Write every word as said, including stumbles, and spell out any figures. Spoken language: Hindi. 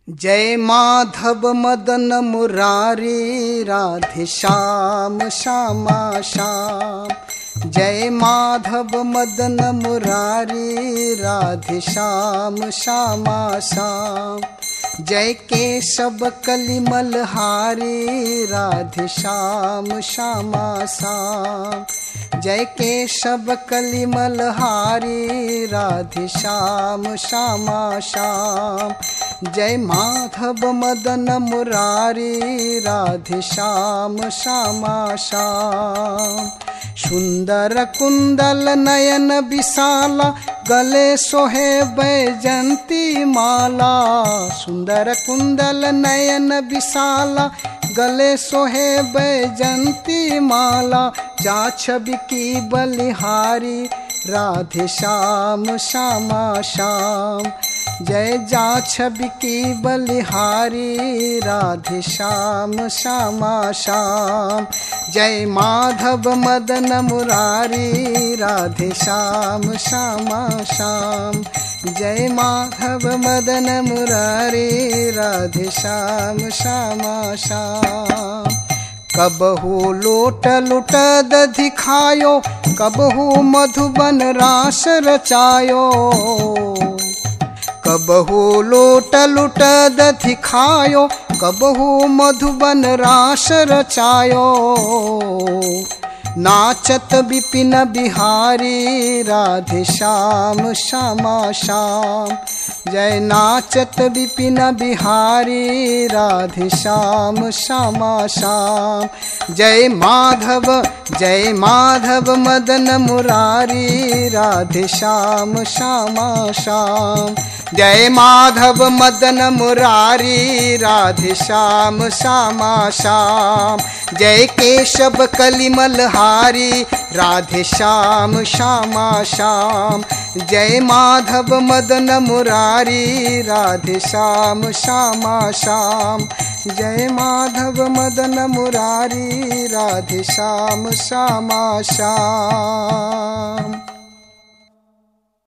जय माधव मदन मुरारी राधे श्याम श्यामा श्याम। जय माधव मदन मुरारी राधे श्याम श्यामा श्याम। जय केशव कलिमल हारी राधे श्याम श्यामा श्याम। जय केशव कलिमल हारी राधे श्याम श्यामा श्याम। जय माधव मदन मुरारी राधे श्याम श्यामा श्याम। सुंदर कुंदल नयन विशाला गले सोहे बैजंती माला। सुंदर कुंदल नयन विशाला गले सोहे बैजंती माला। जा छवि की बलिहारी राधे श्याम श्यामा श्याम। जय जा छवि की बलिहारी राधे श्याम श्यामा श्याम। जय माधव मदन मुरारी राधे श्याम श्यामा श्याम। जय माधव मदन मुरारी राधे श्याम श्यामा श्याम। कबहू लोट लुट दधि खायो, कबहू मधुबन रास रचायो। कबहू लोट लुट दधि खायो, कबहू मधुबन रास रचायो। नाचत विपिन बिहारी राधे श्याम श्यामा श्याम। जय नाचत विपिन बिहारी राधे श्याम श्यामा श्याम। जय माधव जय माधव मदन मुरारी राधे श्याम श्यामा श्याम। जय माधव मदन मुरारी राधे श्याम श्यामा श्याम। जय केशव कलिमल हारी राधे श्याम श्यामा श्याम। जय माधव मदन मुरारी राधे श्याम श्यामा श्याम। जय माधव मदन मुरारी राधे श्याम श्यामा श्याम।